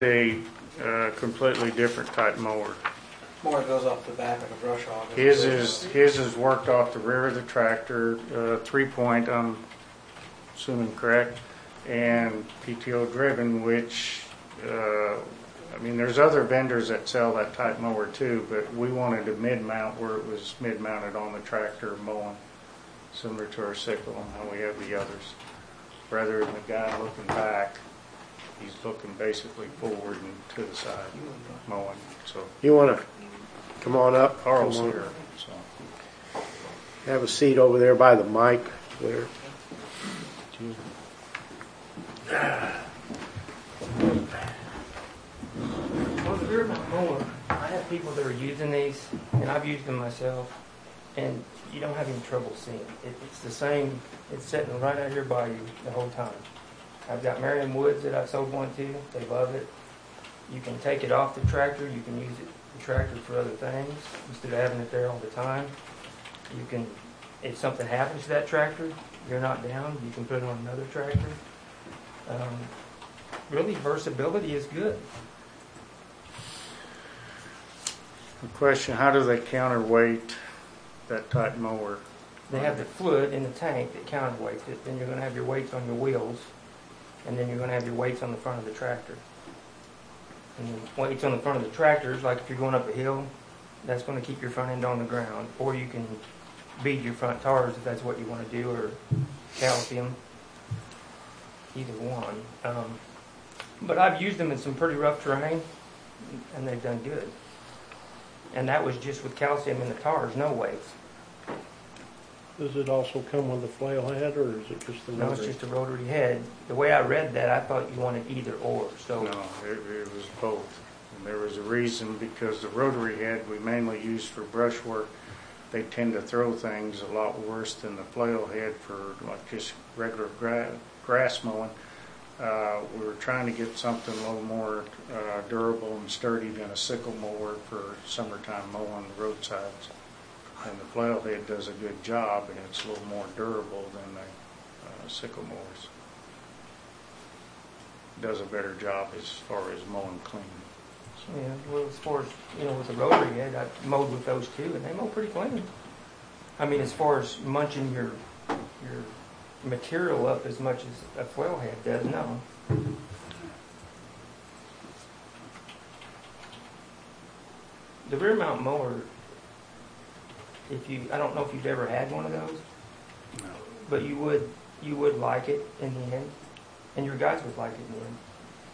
a completely different type mower. More goes off the back like a brush hog. His is worked off the rear of the tractor, 3-point, I'm assuming correct, and PTO driven, which, I mean, there's other vendors that sell that type mower too, but we wanted a mid-mount where it was mid-mounted on the tractor mowing, similar to our sickle and how we have the others. Rather than the guy looking back, he's looking basically forward and to the side mowing. So you want to come on up? Carl's here. So have a seat over there by the mic there. Well, the rear mount mower, I have people that are using these, and I've used them myself, and you don't have any trouble seeing it. It's the same. It's sitting right out here by you the whole time. I've got Merriam Woods that I sold one to. They love it. You can take it off the tractor. You can use the tractor for other things instead of having it there all the time. You can, if something happens to that tractor, you're not down. You can put it on another tractor. Really, versatility is good. the question: how do they counterweight that type mower? They have the fluid in the tank that counterweights it. Then you're going to have your weights on your wheels, and then you're going to have your weights on the front of the tractor. And the weights on the front of the tractor is like if you're going up a hill, that's going to keep your front end on the ground. Or you can bead your front tires if that's what you want to do, or calcium, either one. But I've used them in some pretty rough terrain, and they've done good. And that was just with calcium in the tires, no weights. Does it also come with a flail head, or is it just the rotary? No, it's just a rotary head. The way I read that, I thought you wanted either or. So No, it was both. And there was a reason, because the rotary head we mainly use for brush work. They tend to throw things a lot worse than the flail head for like just regular grass mowing. We were trying to get something a little more durable and sturdy than a sickle mower for summertime mowing the roadsides. And the flail head does a good job, and it's a little more durable than the sickle mowers. It does a better job as far as mowing clean. So. yeah, well, as far as with the rotary head, I mowed with those too, and they mow pretty clean. I mean, as far as munching your material up as much as a flail head does, no. The rear mount mower, I don't know if you've ever had one of those, No. but you would like it in the end, and your guys would like it in the end.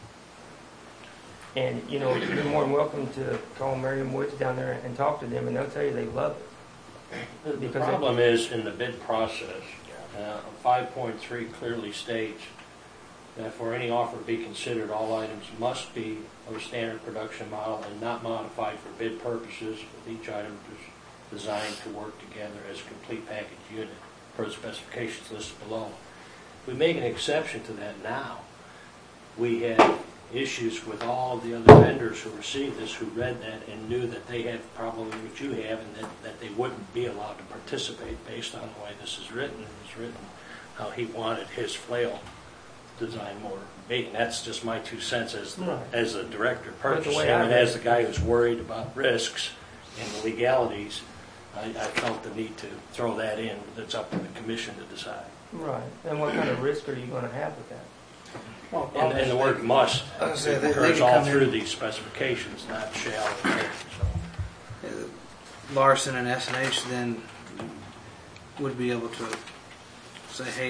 And you're more than welcome to call Merriam Woods down there and talk to them, and they'll tell you they love it. The problem is in the bid process. 5.3 clearly states that for any offer to be considered, all items must be of a standard production model and not modified for bid purposes, with each item designed to work together as a complete package unit per the specifications listed below. We make an exception to that now. We had issues with all the other vendors who received this, who read that and knew that they had probably what you have, and that they wouldn't be allowed to participate based on the way this is written. It was written how he wanted his flail design more made. And that's just my 2 cents as a director purchasing, and as the guy who's worried about risks and the legalities. I felt the need to throw that in. That's up to the commission to decide. Right. And what kind of risk are you going to have with that? Well, And the word must they occurs can all come through in. these specifications, not shall. So. Larson and S&H then would be able to say, hey,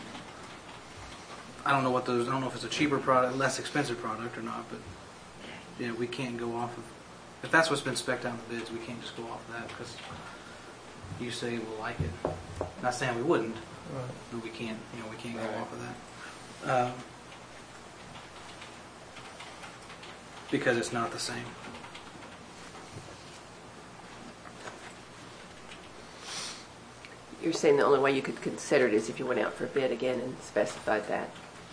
I don't know if it's a cheaper product, less expensive product or not, but we can't go off of, if that's what's been spec'd out in the bids, we can't just go off of that because you say we'll like it. Not saying we wouldn't, Right. but we can't go off of that. Because it's not the same. You're saying the only way you could consider it is if you went out for a bid again and specified that.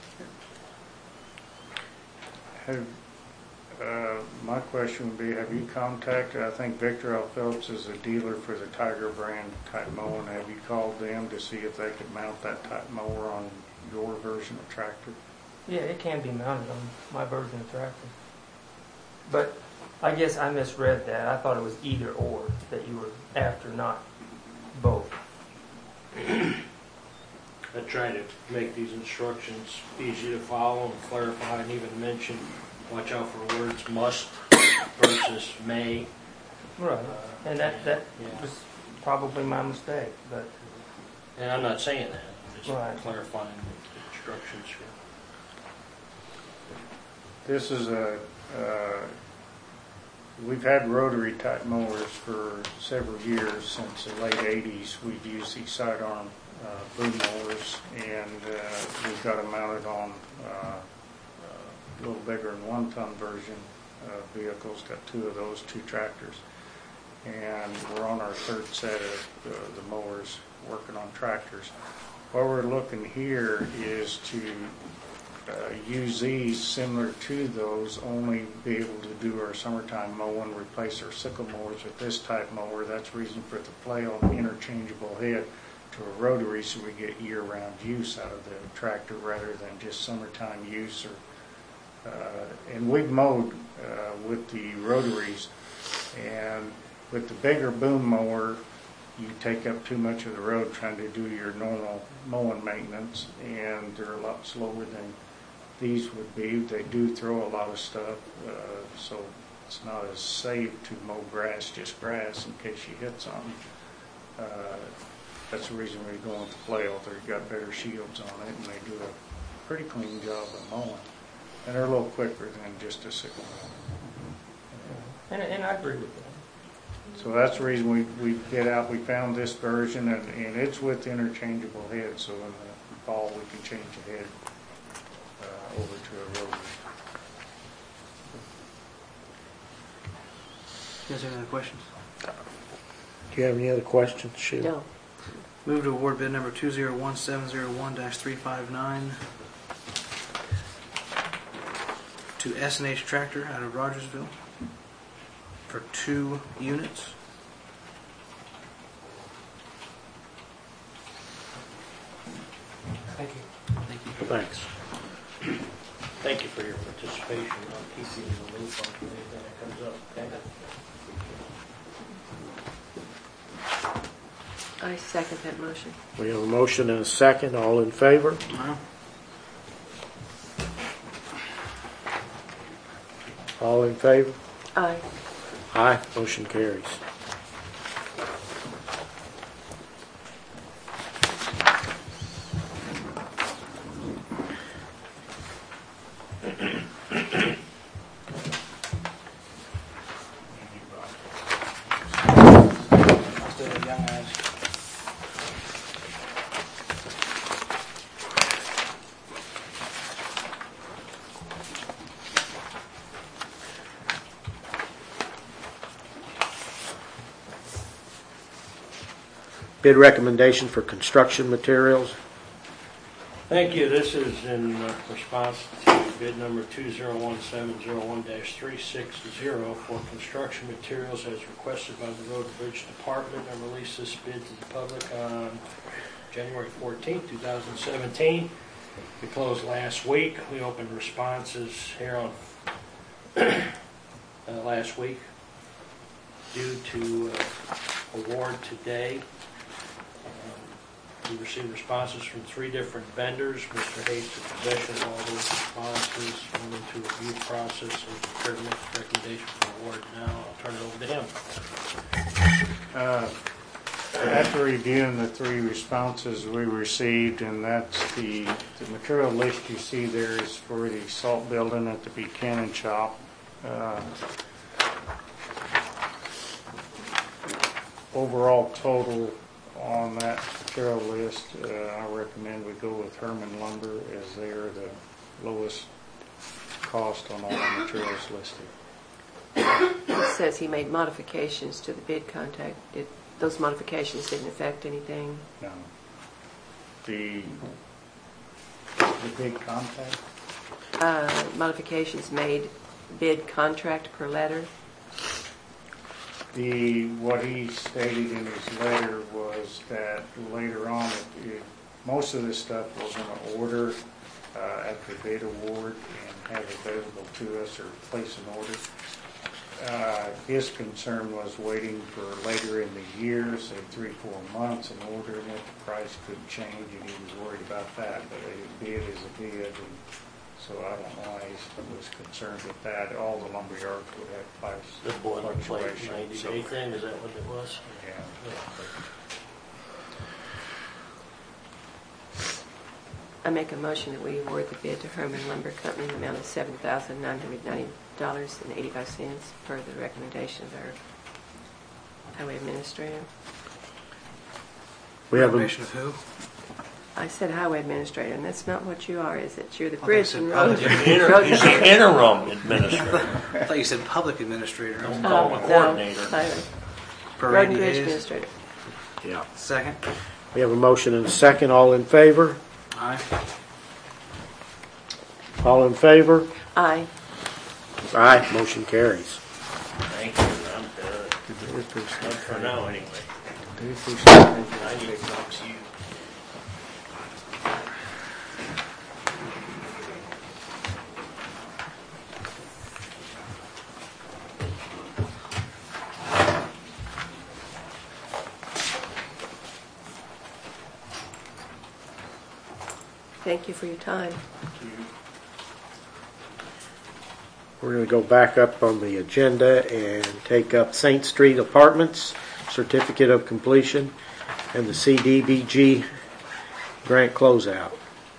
My question would be, have you contacted, I think Victor L. Phillips is a dealer for the Tiger brand type mower. Have you called them to see if they could mount that type mower on your version of tractor? Yeah, it can be mounted on my version of tractor. But I guess I misread that. I thought it was either or, that you were after, not both. I try to make these instructions easy to follow and clarify, and even mention, watch out for words must versus may. Right. And that Yeah. was probably my mistake, but And I'm not saying that, I'm just Right. clarifying the instructions here. This is we've had rotary type mowers for several years. Since the late 80s, we've used these sidearm boom mowers, and we've got them mounted on a little bigger than 1-ton version vehicles. Got 2 of those, 2 tractors, and we're on our 3rd set of the mowers working on tractors. What we're looking here is to use these similar to those, only be able to do our summertime mowing, replace our sickle mowers with this type mower. That's the reason for the flail and interchangeable head to a rotary, so we get year-round use out of the tractor rather than just summertime use. And we've mowed with the rotaries, and with the bigger boom mower, you take up too much of the road trying to do your normal mowing maintenance, and they're a lot slower than these would be. They do throw a lot of stuff, so it's not as safe to mow grass, just grass, in case you hit something. That's the reason we're going with the flail. They've got better shields on it, and they do a pretty clean job of mowing. And they're a little quicker than just a sickle mower. and I agree with that. So that's the reason we get out. We found this version, and it's with interchangeable heads, so in the fall we can change the head over to a rotary. You guys have any other questions? Do you have any other questions, Sheila? No. Move to award bid number 201701-359 to S&H Tractor out of Rogersville for 2 units. Thank you. Thank you. Thanks. Thank you for your participation. I'll keep you in the loop on anything that comes up, okay? I second that motion. We have a motion and a second. All in favor? Well, All in favor? Aye. Aye. Motion carries. still a young ass. Bid recommendation for construction materials. Thank you. This is in response to bid number 201701-360 for construction materials as requested by the Road and Bridge Department. I released this bid to the public on January 14, 2017. We closed last week. We opened responses here on last week. Due to award today, we received responses from 3 different vendors. Mr. Hayes took possession of all those responses, went into a review process, and prepared to make a recommendation for award. Now I'll turn it over to him. After reviewing the 3 responses we received, and that's the material list you see there is for the salt building at the Buchanan shop. Overall total on that material list, I recommend we go with Herman Lumber, as they are the lowest cost on all the materials listed. It says he made modifications to the bid contact. Those modifications didn't affect anything? No. The big contact? Modifications made bid contract per letter? What he stated in his letter was that later on, most of this stuff was going to order after bid award, and have available to us or place an order. His concern was waiting for later in the year, say 3-4 months, and ordering it. The price could change, and he was worried about that. But a bid is a bid, and so I don't know why he was concerned with that. All the lumber yards would have price The boilerplate fluctuations. 90-day thing, is that what it was? Yeah. I make a motion that we award the bid to Herman Lumber Company in the amount of $7,990.85 per the recommendation of our highway administrator. We have a, Recommendation of who? I said highway administrator, and that's not what you are, is it? You're the I bridge said and public road. He's the interim administrator. I thought you said public administrator. Don't call him a coordinator. Per Road and Randy bridge Hayes. administrator. yeah. Second. We have a motion and a second. All in favor? Aye. All in favor? Aye. Aye. Motion carries. Thank you, I'm done. Not for now, anyway. I need to talk to you. Thank you for your time. We're going to go back up on the agenda and take up St. Street Apartments, Certificate of Completion, and the CDBG grant closeout.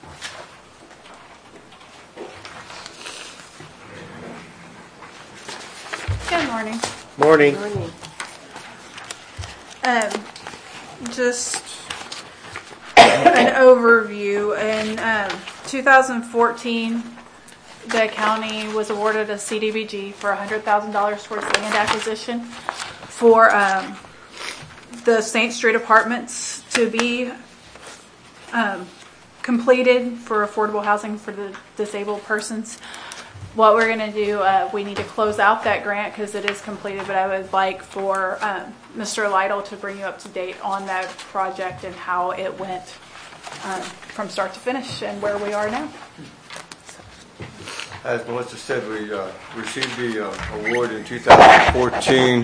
Good morning. Morning. Morning. Just an overview. In 2014, the county was awarded a CDBG for $100,000 towards land acquisition for the St. Street Apartments to be completed for affordable housing for the disabled persons. What we're going to do, we need to close out that grant because it is completed, but I would like for Mr. Lytle to bring you up to date on that project and how it went from start to finish and where we are now. As Melissa said, we received the award in 2014.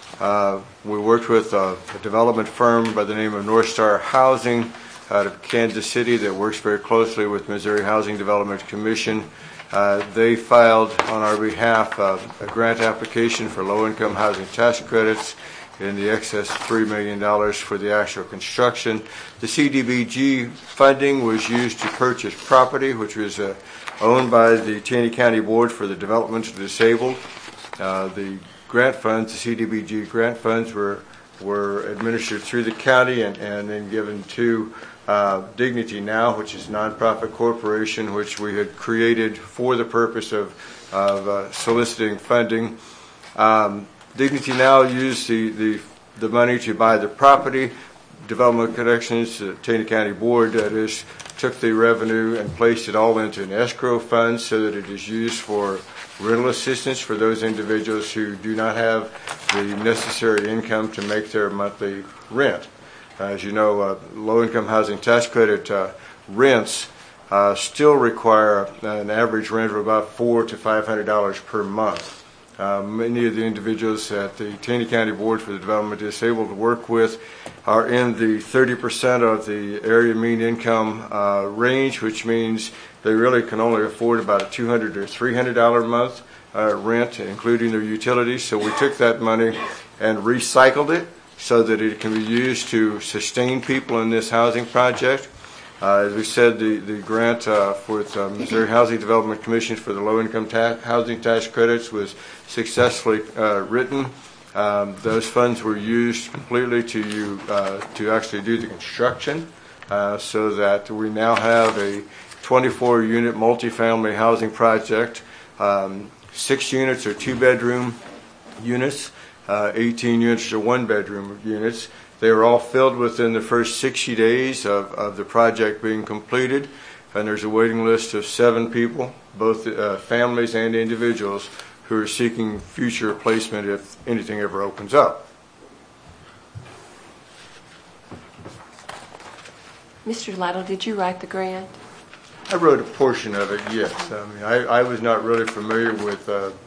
We worked with a development firm by the name of North Star Housing out of Kansas City that works very closely with Missouri Housing Development Commission. They filed on our behalf a grant application for low-income housing tax credits in the excess of $3 million for the actual construction. The CDBG funding was used to purchase property, which was owned by the Taney County Board for the Development of the Disabled. The grant funds, the CDBG grant funds, were administered through the county and then given to Dignity Now, which is a nonprofit corporation which we had created for the purpose of soliciting funding. Dignity Now used the money to buy the property. Development Connections, the Taney County Board, that is, took the revenue and placed it all into an escrow fund so that it is used for rental assistance for those individuals who do not have the necessary income to make their monthly rent. As you know, low-income housing tax credit rents still require an average rent of about $400 to $500 per month. Many of the individuals that the Taney County Board for the Development of the Disabled work with are in the 30% of the area mean income range, which means they really can only afford about a $200 to $300 a month rent, including their utilities. So we took that money and recycled it so that it can be used to sustain people in this housing project. As we said, the grant for the Missouri Housing Development Commission for the low-income housing tax credits was successfully written. Those funds were used completely to actually do the construction, so that we now have a 24-unit multifamily housing project. 6 units are 2-bedroom units. 18 units are 1-bedroom units. They were all filled within the first 60 days of the project being completed, and there's a waiting list of 7 people, both families and individuals, who are seeking future placement if anything ever opens up. Mr. Lytle, did you write the grant? I wrote a portion of it, yes. I mean, I was not really familiar with